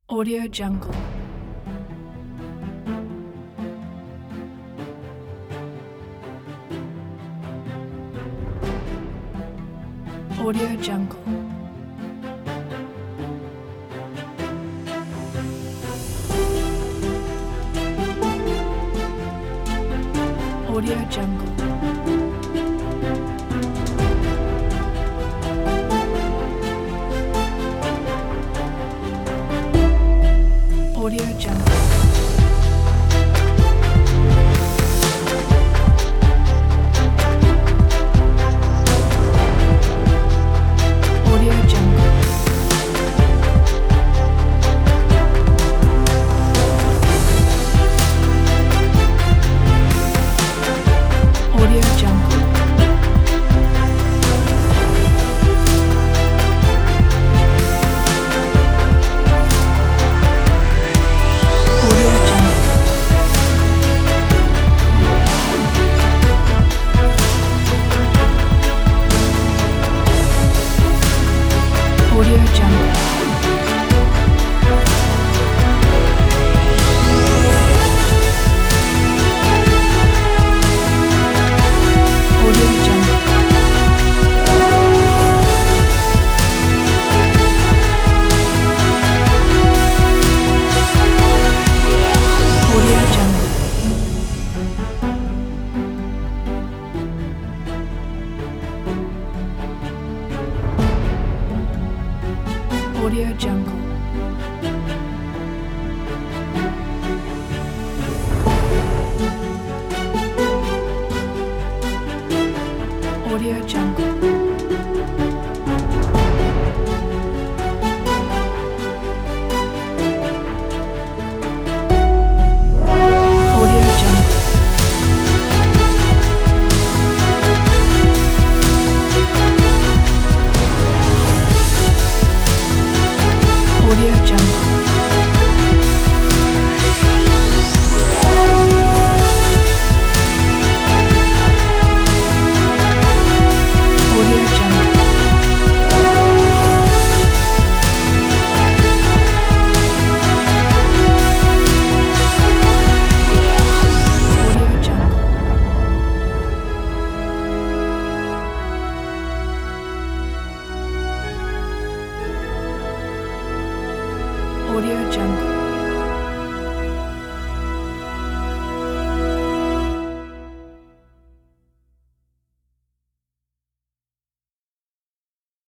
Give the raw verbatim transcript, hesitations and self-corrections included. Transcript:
Audio Jungle. Audio Jungle. Audio Jungle. Audio Jungle. Audio Jungle. Audio Jungle. Audio Jungle. Audio Jungle. Audio Jungle. Audio Jungle. Audio Jungle. Audio Jungle. Audio Jungle. Audio Jungle. Audio Jungle. Audio Jungle.